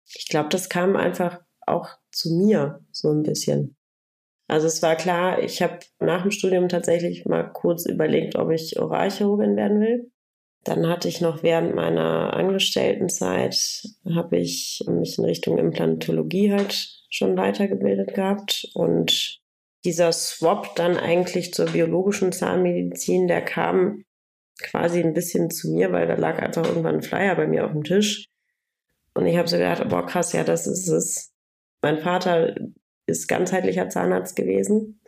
Ich glaube, das kam einfach auch zu mir so ein bisschen. Also es war klar, ich habe nach dem Studium tatsächlich mal kurz überlegt, ob ich Oralchirurgin werden will. Dann hatte ich noch während meiner Angestelltenzeit, habe ich mich in Richtung Implantologie halt schon weitergebildet gehabt. Und dieser Swap dann eigentlich zur biologischen Zahnmedizin, der kam quasi ein bisschen zu mir, weil da lag einfach irgendwann ein Flyer bei mir auf dem Tisch. Und ich habe so gedacht, boah krass, ja, das ist es. Mein Vater ist ganzheitlicher Zahnarzt gewesen.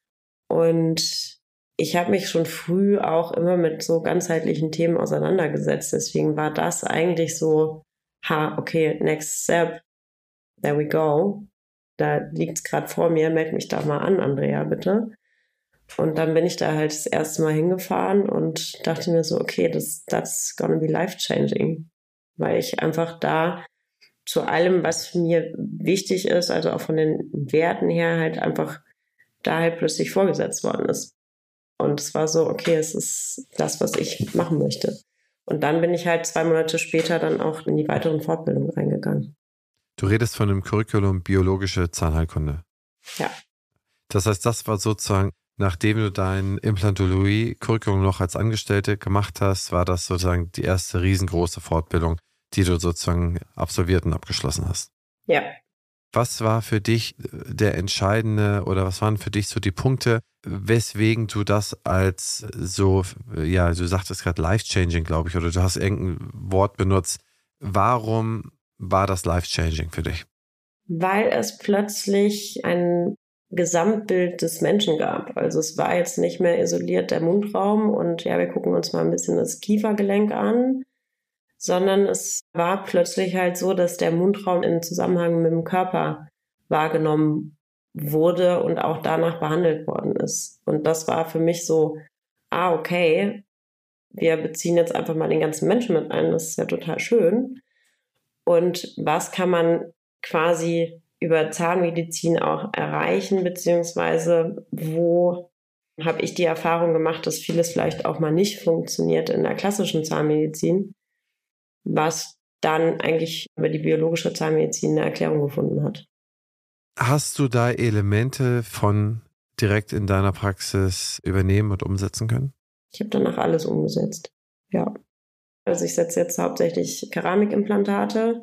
Und ich habe mich schon früh auch immer mit so ganzheitlichen Themen auseinandergesetzt. Deswegen war das eigentlich so, okay, next step, there we go. Da liegt es gerade vor mir, meld mich da mal an, Andrea, bitte. Und dann bin ich da halt das erste Mal hingefahren und dachte mir so, okay, that's gonna be life-changing. Weil ich einfach da zu allem, was mir wichtig ist, also auch von den Werten her, halt einfach da halt plötzlich vorgesetzt worden ist. Und es war so, okay, es ist das, was ich machen möchte. Und dann bin ich halt 2 Monate später dann auch in die weiteren Fortbildungen reingegangen. Du redest von dem Curriculum biologische Zahnheilkunde. Ja. Das heißt, das war sozusagen, nachdem du dein Implantologie-Curriculum noch als Angestellte gemacht hast, war das sozusagen die erste riesengroße Fortbildung, die du sozusagen absolviert und abgeschlossen hast. Ja. Was war für dich der entscheidende oder was waren für dich so die Punkte, weswegen du das als so, ja, du sagtest gerade life-changing, glaube ich, oder du hast irgendein Wort benutzt. Warum war das life-changing für dich? Weil es plötzlich ein Gesamtbild des Menschen gab. Also es war jetzt nicht mehr isoliert der Mundraum und ja, wir gucken uns mal ein bisschen das Kiefergelenk an, sondern es war plötzlich halt so, dass der Mundraum im Zusammenhang mit dem Körper wahrgenommen wurde und auch danach behandelt worden ist. Und das war für mich so, okay, wir beziehen jetzt einfach mal den ganzen Menschen mit ein, das ist ja total schön. Und was kann man quasi über Zahnmedizin auch erreichen, beziehungsweise wo habe ich die Erfahrung gemacht, dass vieles vielleicht auch mal nicht funktioniert in der klassischen Zahnmedizin, was dann eigentlich über die biologische Zahnmedizin eine Erklärung gefunden hat. Hast du da Elemente von direkt in deiner Praxis übernehmen und umsetzen können? Ich habe danach alles umgesetzt, ja. Also ich setze jetzt hauptsächlich Keramikimplantate.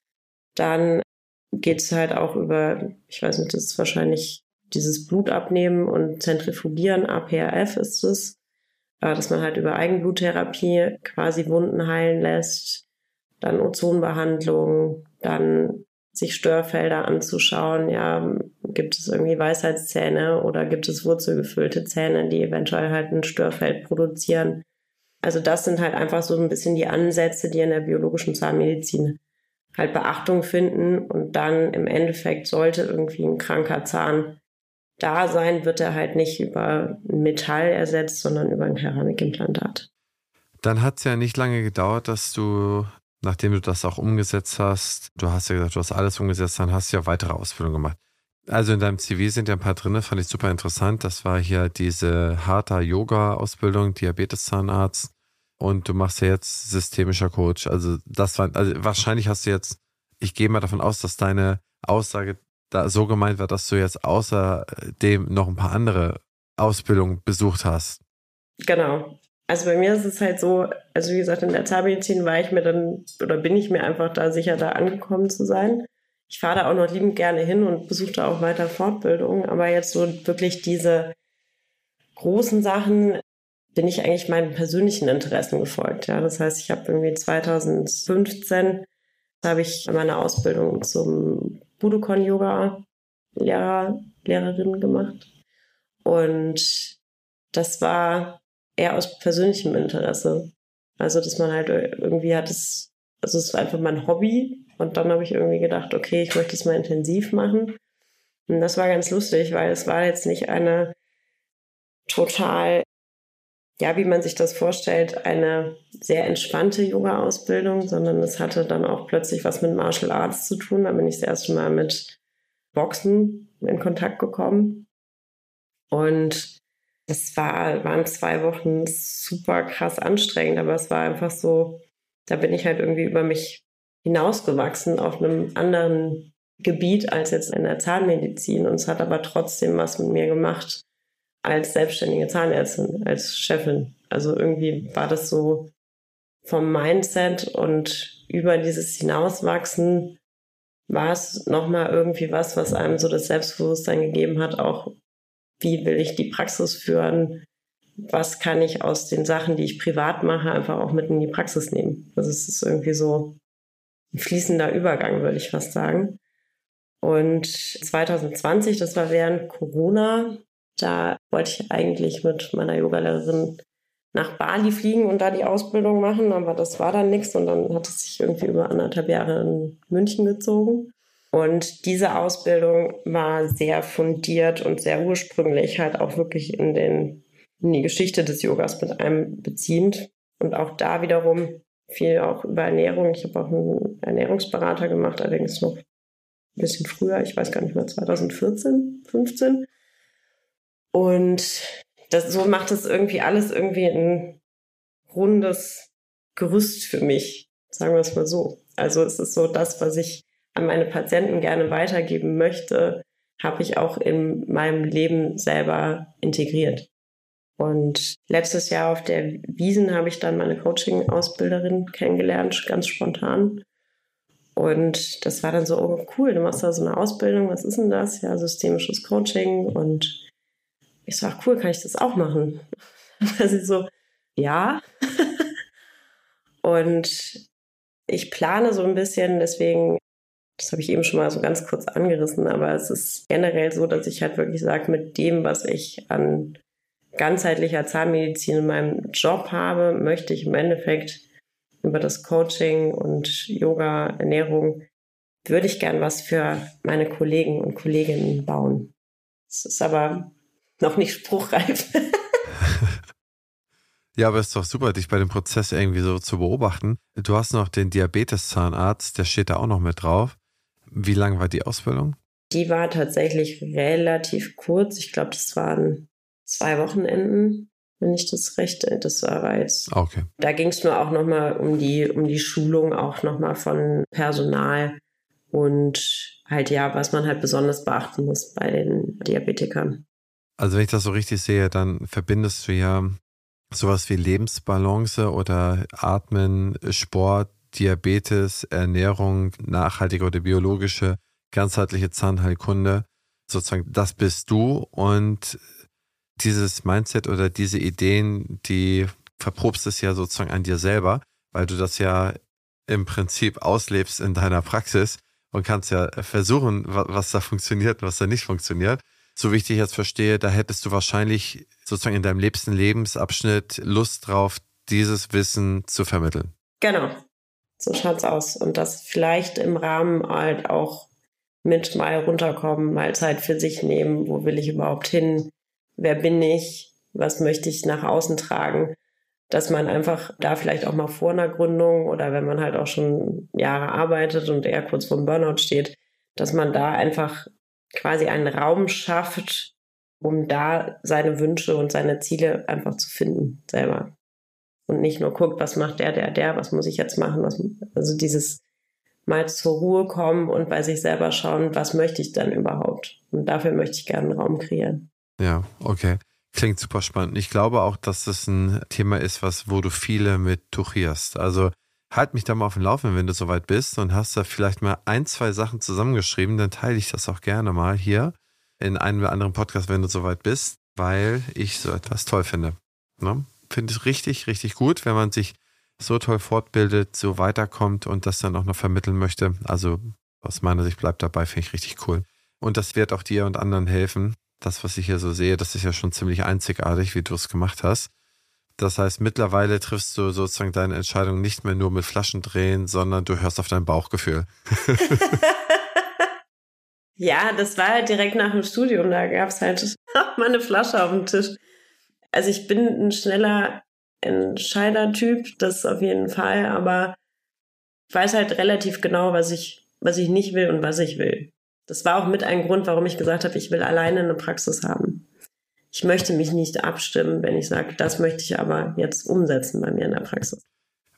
Dann geht es halt auch über, ich weiß nicht, das ist wahrscheinlich dieses Blutabnehmen und Zentrifugieren, APRF ist es, dass man halt über Eigenbluttherapie quasi Wunden heilen lässt, dann Ozonbehandlung, dann sich Störfelder anzuschauen, ja, gibt es irgendwie Weisheitszähne oder gibt es wurzelgefüllte Zähne, die eventuell halt ein Störfeld produzieren. Also das sind halt einfach so ein bisschen die Ansätze, die in der biologischen Zahnmedizin halt Beachtung finden und dann im Endeffekt sollte irgendwie ein kranker Zahn da sein, wird er halt nicht über ein Metall ersetzt, sondern über ein Keramikimplantat. Dann hat es ja nicht lange gedauert, dass du, nachdem du das auch umgesetzt hast, du hast ja gesagt, du hast alles umgesetzt, dann hast du ja weitere Ausbildungen gemacht. Also in deinem CV sind ja ein paar drin, fand ich super interessant. Das war hier diese Hatha-Yoga-Ausbildung, Diabeteszahnarzt. Und du machst ja jetzt systemischer Coach. Also wahrscheinlich hast du jetzt, ich gehe mal davon aus, dass deine Aussage da so gemeint war, dass du jetzt außerdem noch ein paar andere Ausbildungen besucht hast. Genau. Also bei mir ist es halt so, also wie gesagt, in der Zahnmedizin bin ich mir einfach da sicher, da angekommen zu sein. Ich fahre da auch noch liebend gerne hin und besuche da auch weiter Fortbildungen. Aber jetzt so wirklich diese großen Sachen bin ich eigentlich meinen persönlichen Interessen gefolgt. Ja, das heißt, ich habe irgendwie 2015 habe ich meine Ausbildung zum Budokon-Yoga-Lehrerin gemacht. Und das war eher aus persönlichem Interesse. Also, dass man halt irgendwie es war einfach mein Hobby. Und dann habe ich irgendwie gedacht, okay, ich möchte es mal intensiv machen. Und das war ganz lustig, weil es war jetzt nicht eine total, ja, wie man sich das vorstellt, eine sehr entspannte Yoga-Ausbildung, sondern es hatte dann auch plötzlich was mit Martial Arts zu tun. Da bin ich das erste Mal mit Boxen in Kontakt gekommen. Und das waren 2 Wochen super krass anstrengend, aber es war einfach so, da bin ich halt irgendwie über mich hinausgewachsen auf einem anderen Gebiet als jetzt in der Zahnmedizin. Und es hat aber trotzdem was mit mir gemacht als selbstständige Zahnärztin, als Chefin. Also irgendwie war das so vom Mindset und über dieses Hinauswachsen war es nochmal irgendwie was einem so das Selbstbewusstsein gegeben hat, auch wie will ich die Praxis führen, was kann ich aus den Sachen, die ich privat mache, einfach auch mit in die Praxis nehmen. Also es ist irgendwie so ein fließender Übergang, würde ich fast sagen. Und 2020, das war während Corona, da wollte ich eigentlich mit meiner Yogalehrerin nach Bali fliegen und da die Ausbildung machen, aber das war dann nichts und dann hat es sich irgendwie über 1,5 Jahre in München gezogen. Und diese Ausbildung war sehr fundiert und sehr ursprünglich, halt auch wirklich in die Geschichte des Yogas mit einbeziehend. Und auch da wiederum viel auch über Ernährung. Ich habe auch einen Ernährungsberater gemacht, allerdings noch ein bisschen früher, ich weiß gar nicht mehr, 2014, 15. Und so macht es irgendwie alles irgendwie ein rundes Gerüst für mich, sagen wir es mal so. Also es ist so das, was ich an meine Patienten gerne weitergeben möchte, habe ich auch in meinem Leben selber integriert. Und letztes Jahr auf der Wiesn habe ich dann meine Coaching-Ausbilderin kennengelernt, ganz spontan. Und das war dann so, oh cool, du machst da so eine Ausbildung, was ist denn das? Ja, systemisches Coaching. Und ich so, ach cool, kann ich das auch machen? Und sie so, ja. Und ich plane so ein bisschen, deswegen, das habe ich eben schon mal so ganz kurz angerissen, aber es ist generell so, dass ich halt wirklich sage, mit dem, was ich an ganzheitlicher Zahnmedizin in meinem Job habe, möchte ich im Endeffekt über das Coaching und Yoga, Ernährung, würde ich gern was für meine Kollegen und Kolleginnen bauen. Es ist aber noch nicht spruchreif. Ja, aber es ist doch super, dich bei dem Prozess irgendwie so zu beobachten. Du hast noch den Diabetes-Zahnarzt, der steht da auch noch mit drauf. Wie lang war die Ausbildung? Die war tatsächlich relativ kurz. Ich glaube, das waren 2 Wochenenden, wenn ich das recht, das war jetzt. Okay. Da ging es nur auch nochmal um die Schulung auch nochmal von Personal und halt ja, was man halt besonders beachten muss bei den Diabetikern. Also wenn ich das so richtig sehe, dann verbindest du ja sowas wie Lebensbalance oder Atmen, Sport, Diabetes, Ernährung, nachhaltige oder biologische, ganzheitliche Zahnheilkunde. Sozusagen, das bist du und dieses Mindset oder diese Ideen, die verprobst es ja sozusagen an dir selber, weil du das ja im Prinzip auslebst in deiner Praxis und kannst ja versuchen, was da funktioniert und was da nicht funktioniert. So wie ich dich jetzt verstehe, da hättest du wahrscheinlich sozusagen in deinem liebsten Lebensabschnitt Lust drauf, dieses Wissen zu vermitteln. Genau, so schaut's aus. Und das vielleicht im Rahmen halt auch mit mal runterkommen, mal Zeit für sich nehmen. Wo will ich überhaupt hin? Wer bin ich? Was möchte ich nach außen tragen? Dass man einfach da vielleicht auch mal vor einer Gründung oder wenn man halt auch schon Jahre arbeitet und eher kurz vorm Burnout steht, dass man da einfach quasi einen Raum schafft, um da seine Wünsche und seine Ziele einfach zu finden selber. Und nicht nur guckt, was macht der, was muss ich jetzt machen. Also dieses mal zur Ruhe kommen und bei sich selber schauen, was möchte ich dann überhaupt. Und dafür möchte ich gerne einen Raum kreieren. Ja, okay. Klingt super spannend. Ich glaube auch, dass das ein Thema ist, wo du viele mit touchierst. Also halt mich da mal auf dem Laufenden, wenn du soweit bist und hast da vielleicht mal 1, 2 Sachen zusammengeschrieben, dann teile ich das auch gerne mal hier in einem oder anderen Podcast, wenn du soweit bist, weil ich so etwas toll finde. Ne? Finde ich richtig, richtig gut, wenn man sich so toll fortbildet, so weiterkommt und das dann auch noch vermitteln möchte. Also aus meiner Sicht bleibt dabei, finde ich richtig cool. Und das wird auch dir und anderen helfen. Das, was ich hier so sehe, das ist ja schon ziemlich einzigartig, wie du es gemacht hast. Das heißt, mittlerweile triffst du sozusagen deine Entscheidung nicht mehr nur mit Flaschen drehen, sondern du hörst auf dein Bauchgefühl. Ja, das war halt direkt nach dem Studium. Da gab es halt mal eine Flasche auf dem Tisch. Also ich bin ein schneller Entscheidertyp, das auf jeden Fall. Aber ich weiß halt relativ genau, was ich nicht will und was ich will. Das war auch mit ein Grund, warum ich gesagt habe, ich will alleine eine Praxis haben. Ich möchte mich nicht abstimmen, wenn ich sage, das möchte ich aber jetzt umsetzen bei mir in der Praxis.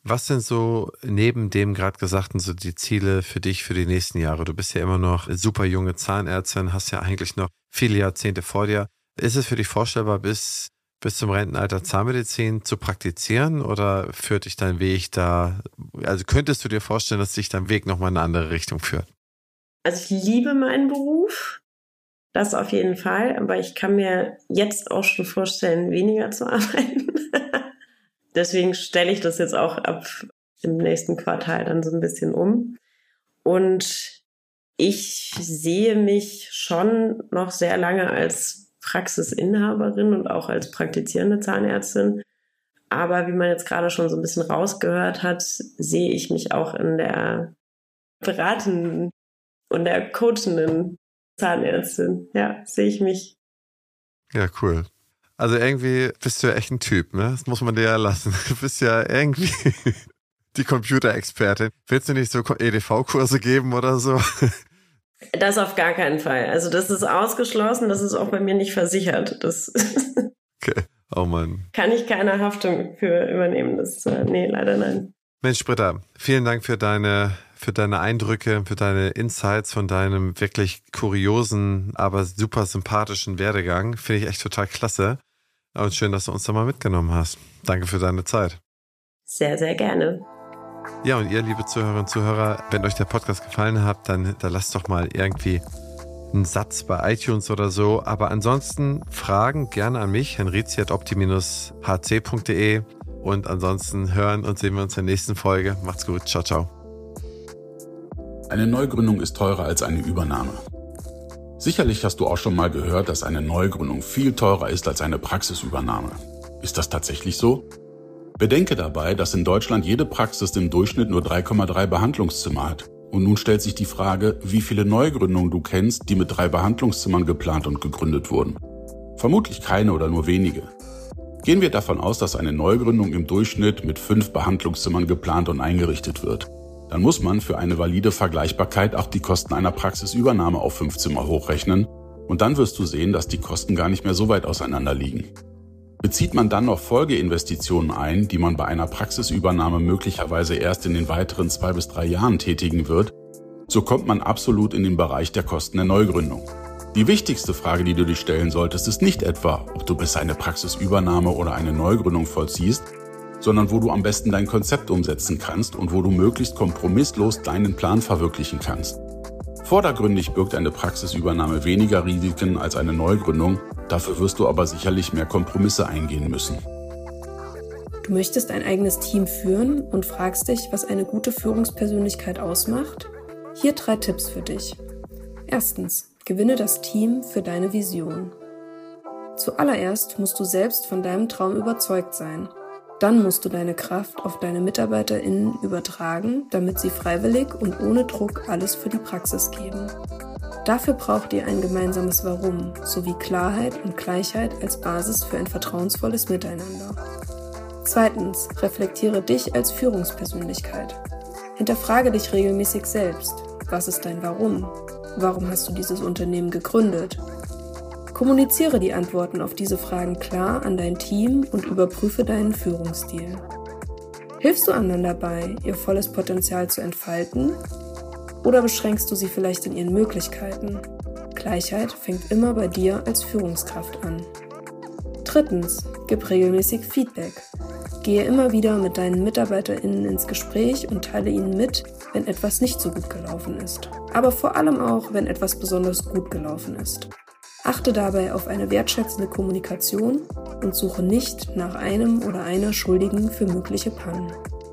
Was sind so neben dem gerade Gesagten so die Ziele für dich für die nächsten Jahre? Du bist ja immer noch super junge Zahnärztin, hast ja eigentlich noch viele Jahrzehnte vor dir. Ist es für dich vorstellbar, bis zum Rentenalter Zahnmedizin zu praktizieren oder führt dich dein Weg da, also könntest du dir vorstellen, dass sich dein Weg nochmal in eine andere Richtung führt? Also ich liebe meinen Beruf, das auf jeden Fall, aber ich kann mir jetzt auch schon vorstellen, weniger zu arbeiten. Deswegen stelle ich das jetzt auch ab im nächsten Quartal dann so ein bisschen um. Und ich sehe mich schon noch sehr lange als Praxisinhaberin und auch als praktizierende Zahnärztin. Aber wie man jetzt gerade schon so ein bisschen rausgehört hat, sehe ich mich auch in der beratenden und der coachenden Zahnärztin. Ja, sehe ich mich. Ja, cool. Also irgendwie bist du ja echt ein Typ, ne? Das muss man dir ja lassen. Du bist ja irgendwie die Computerexpertin. Willst du nicht so EDV-Kurse geben oder so? Das auf gar keinen Fall. Also das ist ausgeschlossen, das ist auch bei mir nicht versichert. Das okay. Oh Mann. Kann ich keine Haftung für übernehmen. Nee, leider nein. Mensch, Britta, vielen Dank für deine Eindrücke, für deine Insights von deinem wirklich kuriosen, aber super sympathischen Werdegang. Finde ich echt total klasse. Und schön, dass du uns da mal mitgenommen hast. Danke für deine Zeit. Sehr, sehr gerne. Ja, und ihr, liebe Zuhörerinnen und Zuhörer, wenn euch der Podcast gefallen hat, dann lasst doch mal irgendwie einen Satz bei iTunes oder so. Aber ansonsten Fragen gerne an mich, henrizi@opti-hc.de. Und ansonsten hören und sehen wir uns in der nächsten Folge. Macht's gut. Ciao, ciao. Eine Neugründung ist teurer als eine Übernahme. Sicherlich hast du auch schon mal gehört, dass eine Neugründung viel teurer ist als eine Praxisübernahme. Ist das tatsächlich so? Bedenke dabei, dass in Deutschland jede Praxis im Durchschnitt nur 3,3 Behandlungszimmer hat. Und nun stellt sich die Frage, wie viele Neugründungen du kennst, die mit 3 Behandlungszimmern geplant und gegründet wurden. Vermutlich keine oder nur wenige. Gehen wir davon aus, dass eine Neugründung im Durchschnitt mit 5 Behandlungszimmern geplant und eingerichtet wird. Dann muss man für eine valide Vergleichbarkeit auch die Kosten einer Praxisübernahme auf 5 Zimmer hochrechnen und dann wirst du sehen, dass die Kosten gar nicht mehr so weit auseinander liegen. Bezieht man dann noch Folgeinvestitionen ein, die man bei einer Praxisübernahme möglicherweise erst in den weiteren 2 bis 3 Jahren tätigen wird, so kommt man absolut in den Bereich der Kosten der Neugründung. Die wichtigste Frage, die du dir stellen solltest, ist nicht etwa, ob du besser eine Praxisübernahme oder eine Neugründung vollziehst, sondern wo du am besten dein Konzept umsetzen kannst und wo du möglichst kompromisslos deinen Plan verwirklichen kannst. Vordergründig birgt eine Praxisübernahme weniger Risiken als eine Neugründung, dafür wirst du aber sicherlich mehr Kompromisse eingehen müssen. Du möchtest ein eigenes Team führen und fragst dich, was eine gute Führungspersönlichkeit ausmacht? Hier 3 Tipps für dich. Erstens, gewinne das Team für deine Vision. Zuallererst musst du selbst von deinem Traum überzeugt sein. Dann musst du deine Kraft auf deine MitarbeiterInnen übertragen, damit sie freiwillig und ohne Druck alles für die Praxis geben. Dafür braucht ihr ein gemeinsames Warum sowie Klarheit und Gleichheit als Basis für ein vertrauensvolles Miteinander. Zweitens, reflektiere dich als Führungspersönlichkeit. Hinterfrage dich regelmäßig selbst. Was ist dein Warum? Warum hast du dieses Unternehmen gegründet? Kommuniziere die Antworten auf diese Fragen klar an dein Team und überprüfe deinen Führungsstil. Hilfst du anderen dabei, ihr volles Potenzial zu entfalten? Oder beschränkst du sie vielleicht in ihren Möglichkeiten? Gleichheit fängt immer bei dir als Führungskraft an. Drittens, gib regelmäßig Feedback. Gehe immer wieder mit deinen MitarbeiterInnen ins Gespräch und teile ihnen mit, wenn etwas nicht so gut gelaufen ist. Aber vor allem auch, wenn etwas besonders gut gelaufen ist. Achte dabei auf eine wertschätzende Kommunikation und suche nicht nach einem oder einer Schuldigen für mögliche Pannen.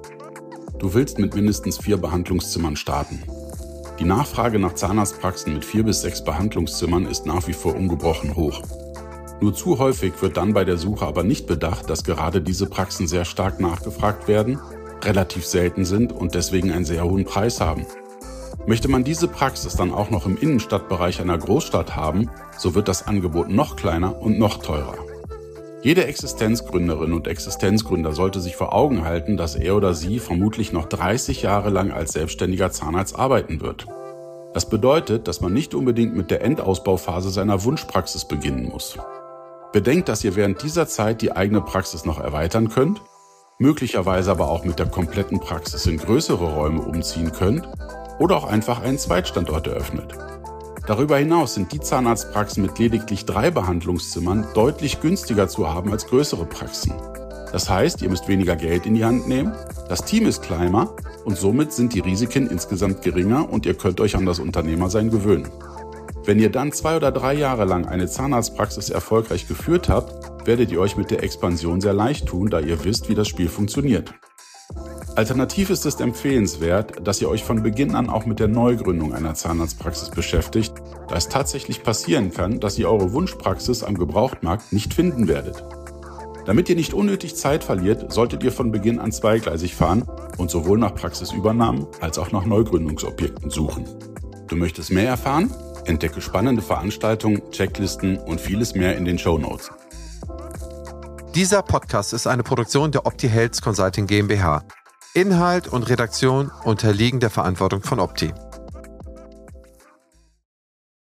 Du willst mit mindestens 4 Behandlungszimmern starten. Die Nachfrage nach Zahnarztpraxen mit 4 bis 6 Behandlungszimmern ist nach wie vor ungebrochen hoch. Nur zu häufig wird dann bei der Suche aber nicht bedacht, dass gerade diese Praxen sehr stark nachgefragt werden, relativ selten sind und deswegen einen sehr hohen Preis haben. Möchte man diese Praxis dann auch noch im Innenstadtbereich einer Großstadt haben, so wird das Angebot noch kleiner und noch teurer. Jede Existenzgründerin und Existenzgründer sollte sich vor Augen halten, dass er oder sie vermutlich noch 30 Jahre lang als selbstständiger Zahnarzt arbeiten wird. Das bedeutet, dass man nicht unbedingt mit der Endausbauphase seiner Wunschpraxis beginnen muss. Bedenkt, dass ihr während dieser Zeit die eigene Praxis noch erweitern könnt möglicherweise aber auch mit der kompletten Praxis in größere Räume umziehen könnt oder auch einfach einen Zweitstandort eröffnet. Darüber hinaus sind die Zahnarztpraxen mit lediglich 3 Behandlungszimmern deutlich günstiger zu haben als größere Praxen. Das heißt, ihr müsst weniger Geld in die Hand nehmen, das Team ist kleiner und somit sind die Risiken insgesamt geringer und ihr könnt euch an das Unternehmersein gewöhnen. Wenn ihr dann 2 oder 3 Jahre lang eine Zahnarztpraxis erfolgreich geführt habt, werdet ihr euch mit der Expansion sehr leicht tun, da ihr wisst, wie das Spiel funktioniert. Alternativ ist es empfehlenswert, dass ihr euch von Beginn an auch mit der Neugründung einer Zahnarztpraxis beschäftigt, da es tatsächlich passieren kann, dass ihr eure Wunschpraxis am Gebrauchtmarkt nicht finden werdet. Damit ihr nicht unnötig Zeit verliert, solltet ihr von Beginn an zweigleisig fahren und sowohl nach Praxisübernahmen als auch nach Neugründungsobjekten suchen. Du möchtest mehr erfahren? Entdecke spannende Veranstaltungen, Checklisten und vieles mehr in den Shownotes. Dieser Podcast ist eine Produktion der Opti Health Consulting GmbH. Inhalt und Redaktion unterliegen der Verantwortung von Opti.